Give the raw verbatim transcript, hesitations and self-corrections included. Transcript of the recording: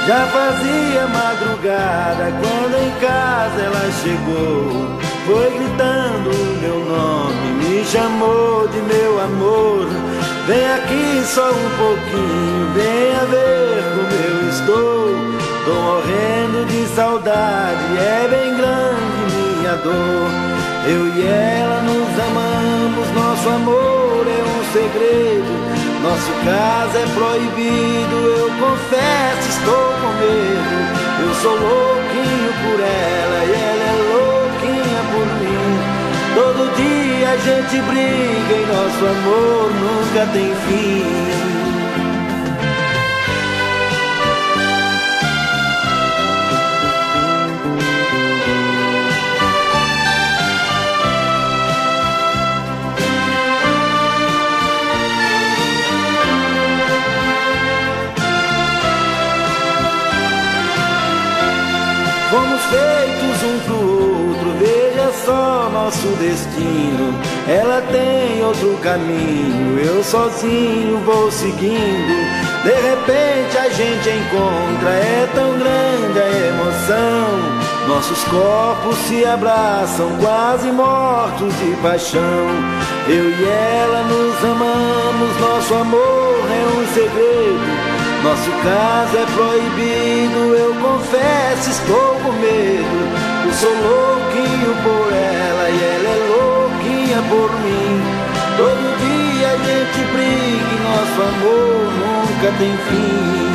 Já fazia madrugada quando em casa ela chegou. Foi gritando o meu nome, me chamou de meu amor. Vem aqui só um pouquinho, venha ver como eu estou. Tô morrendo de saudade, é bem grande minha dor. Eu e ela nos amamos, nosso amor é um segredo. Nosso caso é proibido, eu confesso, estou com medo. Eu sou louquinho por ela e ela é louquinha por mim. Todo dia a gente briga e nosso amor nunca tem fim. Fomos feitos um pro outro, veja só nosso destino. Ela tem outro caminho, eu sozinho vou seguindo. De repente a gente encontra, é tão grande a emoção. Nossos corpos se abraçam, quase mortos de paixão. Eu e ela nos amamos, nosso amor é um segredo. Nosso caso é proibido, eu confesso, estou com medo. Eu sou louquinho por ela e ela é louquinha por mim. Todo dia a gente briga e nosso amor nunca tem fim.